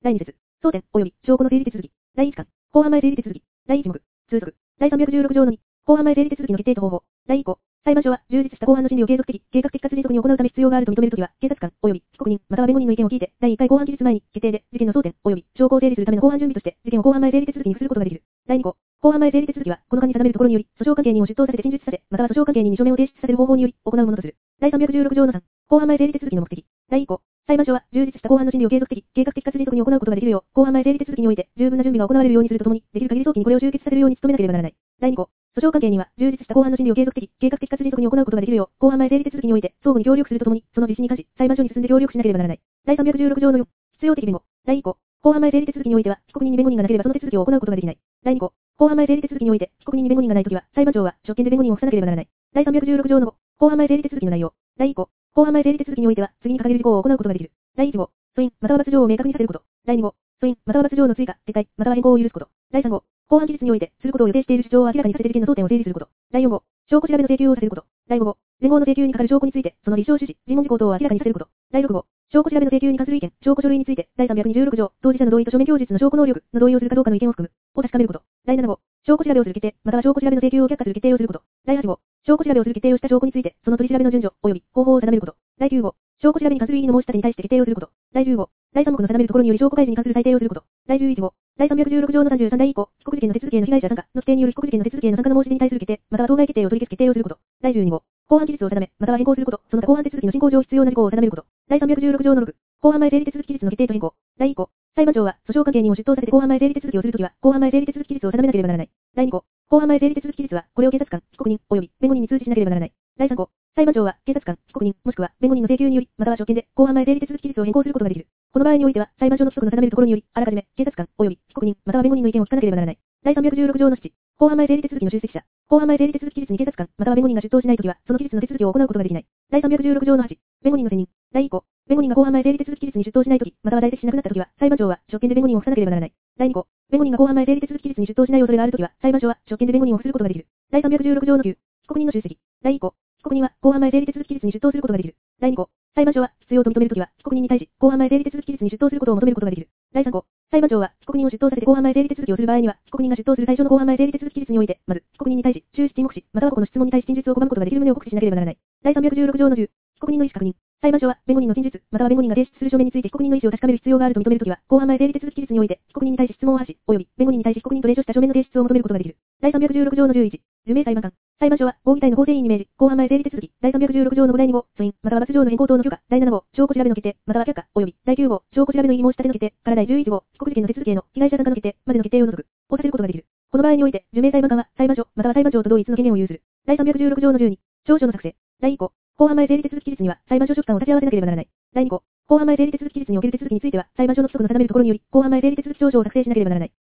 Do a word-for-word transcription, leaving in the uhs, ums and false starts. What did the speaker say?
だいに節、争点及び証拠の成立手続き。だいいち巻、公判前成立手続き。だいいち目、通則。だいさんびゃくじゅうろく条のに、公判前成立手続きの決定と方法。だいい項、裁判所は充実した公判の審理を継続的、計画的かつ迅速に行うため必要があると認めるときは、警察官及び被告人または弁護人の意見を聞いて、だいいっかい公判期日前に決定で事件の争点及び証拠を整理するための公判準備として事件を公判前成立手続きに付することができる。だいに項、公判前成立手続きはこの間に定めるところにより訴訟関係人を出頭させて陳述させ、または訴訟関係人に書面を提出させる方法により行うものとする。だいさんびゃくじゅうろく条のさん、公判前成立手続きの目的。だいい項、裁判所は充実した公判の審理を継続的、計画的かつ迅速に行うことができるよう、公判前成立手続きにおいて十分な準備が行われるようにするとともに、できる限り早期にこれを終結させるように努めなければならない。だいに項、訴訟関係人は充実した公判の審理を継続的、計画的かつ迅速に行うことができるよう、公判前成立手続きにおいて相互に協力するとともに、その実施に関し裁判所に進んで協力しなければならない。だいさんびゃくじゅうろく条のよん、必要的弁護。だいい項、公判前成立手続きにおいては被告人に弁護人がなければその手続きを行うことができない。だいに項、公判前成立手続きにおいて被告人に弁護人がないときは裁判長は職権で弁護人を付さなければならない。だいさんびゃくじゅうろく条のご、公判前成立手続きの内容。だいい項、公判前成立手続きにおいては次に掲げる事項を行うことができる。だいいち号、訴因または罰条を明確にさせること。だいに号、訴因または罰条の追加、撤回または変更を許すこと。だいさん号、公判期日においてすることを予定している主張を明らかにさせて事件の争点を整理すること。だいよん号、証拠調べの請求をさせること。だいご号、連合の請求に係る証拠についてその立証趣旨、尋問事項等を明らかにさせること。だいろく号、証拠調べの請求に関する意見、証拠書類についてだいさんびゃくにじゅうろく条、当事者の同意と書面供述の証拠能力の同意をするかどうかの意見を含むを確かめること。だいなな号、証拠調べをする決定または証拠調べの請求を却下する決定をすること。だいはち号、証拠調べをする決定をした証拠についてその取り調べの順序及び方法を定めること。だいきゅう号、証拠調べに関する異議の申し立てに対して決定をすること。だいじゅう号、だいさん目の定めるところにより証拠開示に関する裁定をすること。だいじゅういち号、だいさんびゃくじゅうろく条のさんじゅうさんだい以降、被告事件の手続きへの被害者参加の規定による被告事件の手続きへの参加の申し出に対する決定、または当該決定を取り消す決定をすること。だいじゅうに号、公判期日を定め、または変更すること、その他公判手続きの進行上必要な事項を定めること。だいさんびゃくじゅうろく条のろく、公判前成立手続き期日の決定と変更。だいい項、裁判長は訴訟関係人を出頭させて公判前成立手続きをするときは、公判前成立手続き期日を定めなければならない。だいに項、公判前成立手続き期日は、これを警察官、被告人、及び弁護人に通知しなければならない。だいさん項、裁判長は警察官、被告人、もしくは弁護人の請求により、または職権で公判前成立手続き期日を変更することができる。この場合においては、裁判所の規則の定めるところにより、あらかじめ警察官、及び被告人、または弁護人の意見を聞かなければならない。だいさんびゃくじゅうろく条のなな、公判前成立手続きの出席者。公判前成立手続き期日に警察官、または弁護人が出頭しないときは、その期日の手続きを行うことができない。だいさんびゃくじゅうろく条のはち、弁護人の選任。だいい項、弁護人が公判前成立手続き期日に出頭しないとき、または在籍しなくなったときは、裁判長は職権で弁護人を付さなければならない。だいに項、弁護人が公判前成立手続き期日に出頭しない恐れがあるときは、裁判所は職権で弁護人を付することができる。だいさんびゃくじゅうろく条のきゅう、被告人の出席。だいい項、被告人は公判前成立手続き期日に出頭することができる。だいに項、裁判所は必要と認めるときは、被告人に対し公判前成立手続き期日に出頭することを求めることができる。だいさん項、裁判長は被告人を出頭させて公判前成立手続きをする場合には、被告人が出頭する対象の公判前成立手続き期日において、まず被告人に対し終始沈黙し、または個々の質問に対し陳述を拒むことができる旨を告知しなければならない。だいさんびゃくじゅうろく条のじゅう、被告人の意思確認。裁判所は弁護人の陳述、または弁護人が提出する書面について被告人の意思を確かめる必要があると認めるときは、公判前成立手続き期日において被告人に対し質問を発し、及び弁護人に対し被告人と例書した書面の提出を求めることができる。だいさんびゃくじゅうろく条のじゅういち、受命裁判官。裁判所は合議体の法廷員に命じ、公判前成立手続き。だいさんびゃくじゅうろく条のごだいに号、訴因、または罰条の変更等の許可。だいなな号、証拠調べの決定、または却下、及びだいきゅう号、証拠調べの異議申し立ての決定からだいじゅういち号、被告事件の手続きへの被害者参加の決定までの決定を除く、をさせることができる。この場合において、受命裁判官は裁判所、または裁判長と同一の権限を有する。だいさんびゃくじゅうろく条のじゅうに、調書の作成。だいい項、公判前成立手続き期日には裁判所書記官を立ち会わせなければならない。だいに項、公判前成立手続き期日における手続きについては裁判所の規則の定めるところにより、公判前成立手続き調書を作成しなければならない。